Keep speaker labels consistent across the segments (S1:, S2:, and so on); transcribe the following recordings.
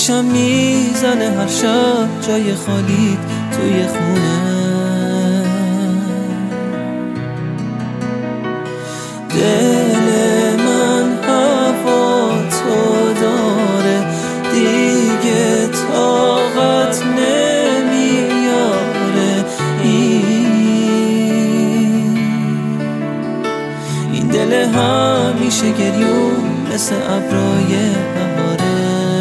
S1: چشم میزنه هر شب جای خالیت توی خونه. دل من هوا تو داره دیگه طاقت نمیاره. این دل همیشه گریون مثل ابرای بهاره.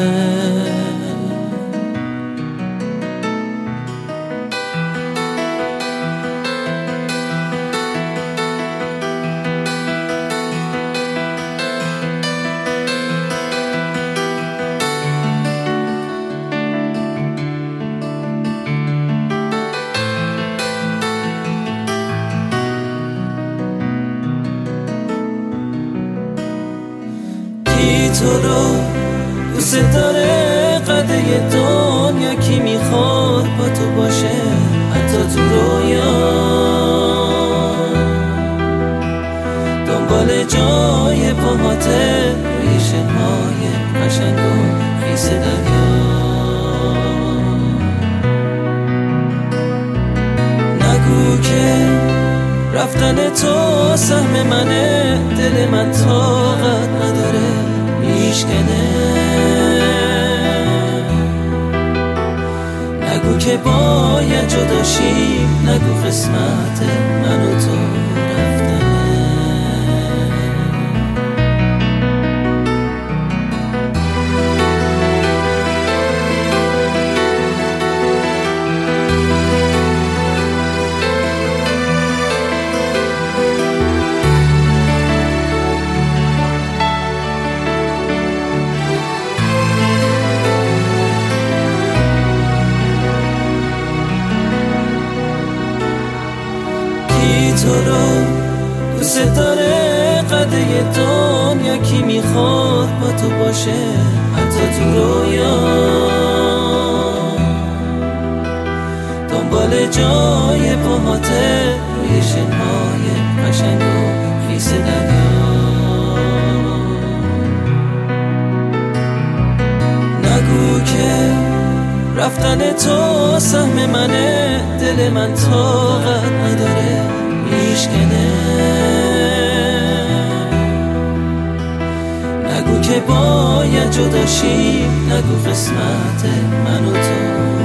S1: تو رو دوست داره قده دنیا کی میخواد با تو باشه حتی تو رویا. دنبال جای پاهاته روی شنهای قشنگ و خیس دریا. نگو که رفتن تو سهم منه، دل من طاقت نداره میشکنه. نگو که باید جدا شیم، نگو قسمت من و تو رفتنه. تو رو دوست داره قده دنیا کی میخواد با تو باشه حتی تو رویا. دنبال جای پاهاته روی شنهای قشنگ و خیس دریا. نگو که رفتن تو سهم منه، دل من طاقت نداره میشکنه. نگو که باید جدا شیم، نگو قسمت من و تو